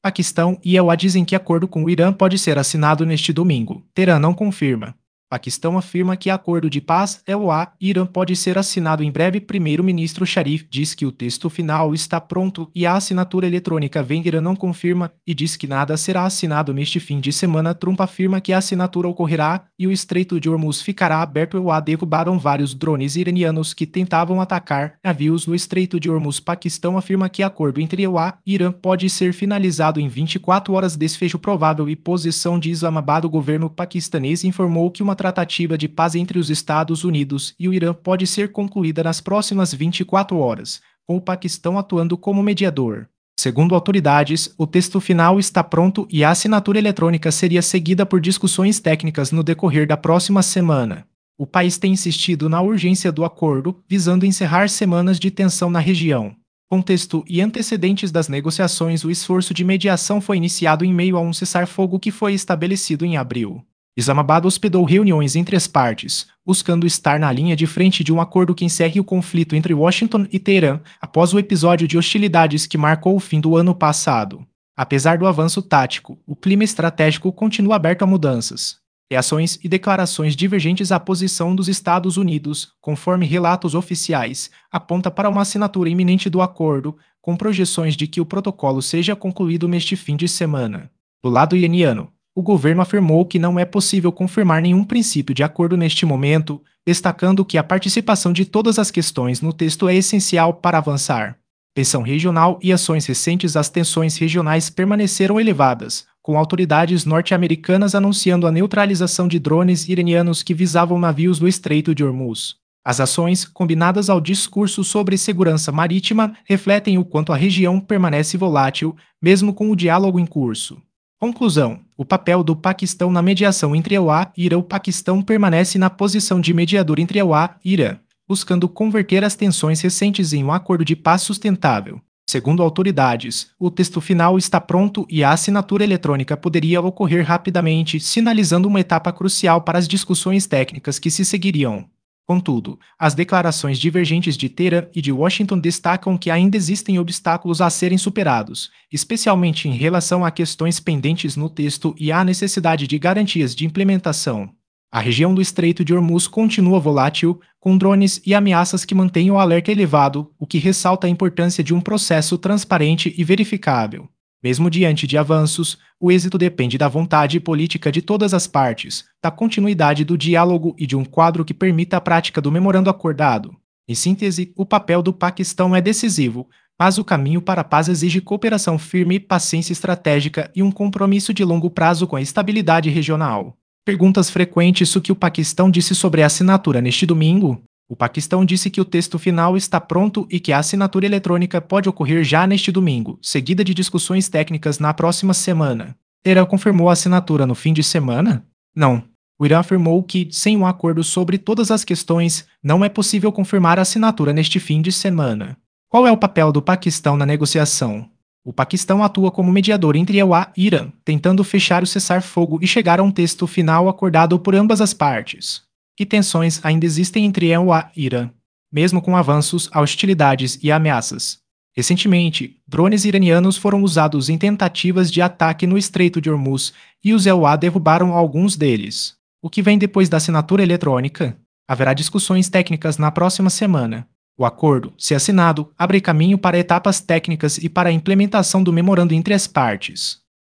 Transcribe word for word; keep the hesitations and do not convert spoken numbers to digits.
Paquistão e E U A dizem que acordo com o Irã pode ser assinado neste domingo. Teherã não confirma. Paquistão afirma que acordo de paz E U A Irã pode ser assinado em breve. Primeiro-ministro Sharif diz que o texto final está pronto e a assinatura eletrônica vem. Irã não confirma e diz que nada será assinado neste fim de semana. Trump afirma que a assinatura ocorrerá e o Estreito de Hormuz ficará aberto. E U A derrubaram vários drones iranianos que tentavam atacar navios no Estreito de Hormuz. Paquistão afirma que acordo entre E U A e Irã pode ser finalizado em vinte e quatro horas. Desfecho provável e posição de Islamabad. O governo paquistanês informou que uma tratativa de paz entre os Estados Unidos e o Irã pode ser concluída nas próximas vinte e quatro horas, com o Paquistão atuando como mediador. Segundo autoridades, o texto final está pronto e a assinatura eletrônica seria seguida por discussões técnicas no decorrer da próxima semana. O país tem insistido na urgência do acordo, visando encerrar semanas de tensão na região. Contexto e antecedentes das negociações. O esforço de mediação foi iniciado em meio a um cessar-fogo que foi estabelecido em abril. Islamabad hospedou reuniões entre as partes, buscando estar na linha de frente de um acordo que encerre o conflito entre Washington e Teherã após o episódio de hostilidades que marcou o fim do ano passado. Apesar do avanço tático, o clima estratégico continua aberto a mudanças. Reações e declarações divergentes. À posição dos Estados Unidos, conforme relatos oficiais, aponta para uma assinatura iminente do acordo, com projeções de que o protocolo seja concluído neste fim de semana. Do lado iraniano, o governo afirmou que não é possível confirmar nenhum princípio de acordo neste momento, destacando que a participação de todas as questões no texto é essencial para avançar. Tensão regional e ações recentes. As tensões regionais permaneceram elevadas, com autoridades norte-americanas anunciando a neutralização de drones iranianos que visavam navios no Estreito de Hormuz. As ações, combinadas ao discurso sobre segurança marítima, refletem o quanto a região permanece volátil, mesmo com o diálogo em curso. Conclusão: o papel do Paquistão na mediação entre E U A e Irã. O Paquistão permanece na posição de mediador entre E U A e Irã, buscando converter as tensões recentes em um acordo de paz sustentável. Segundo autoridades, o texto final está pronto e a assinatura eletrônica poderia ocorrer rapidamente, sinalizando uma etapa crucial para as discussões técnicas que se seguiriam. Contudo, as declarações divergentes de Teherã e de Washington destacam que ainda existem obstáculos a serem superados, especialmente em relação a questões pendentes no texto e à necessidade de garantias de implementação. A região do Estreito de Hormuz continua volátil, com drones e ameaças que mantêm o alerta elevado, o que ressalta a importância de um processo transparente e verificável. Mesmo diante de avanços, o êxito depende da vontade política de todas as partes, da continuidade do diálogo e de um quadro que permita a prática do memorando acordado. Em síntese, o papel do Paquistão é decisivo, mas o caminho para a paz exige cooperação firme, paciência estratégica e um compromisso de longo prazo com a estabilidade regional. Perguntas frequentes: o que o Paquistão disse sobre a assinatura neste domingo? O Paquistão disse que o texto final está pronto e que a assinatura eletrônica pode ocorrer já neste domingo, seguida de discussões técnicas na próxima semana. Teherã confirmou a assinatura no fim de semana? Não. O Irã afirmou que, sem um acordo sobre todas as questões, não é possível confirmar a assinatura neste fim de semana. Qual é o papel do Paquistão na negociação? O Paquistão atua como mediador entre E U A e Irã, tentando fechar o cessar-fogo e chegar a um texto final acordado por ambas as partes. Que tensões ainda existem entre E U A e Irã, mesmo com avanços, hostilidades e ameaças? Recentemente, drones iranianos foram usados em tentativas de ataque no Estreito de Hormuz e os E U A derrubaram alguns deles. O que vem depois da assinatura eletrônica? Haverá discussões técnicas na próxima semana. O acordo, se assinado, abre caminho para etapas técnicas e para a implementação do memorando entre as partes.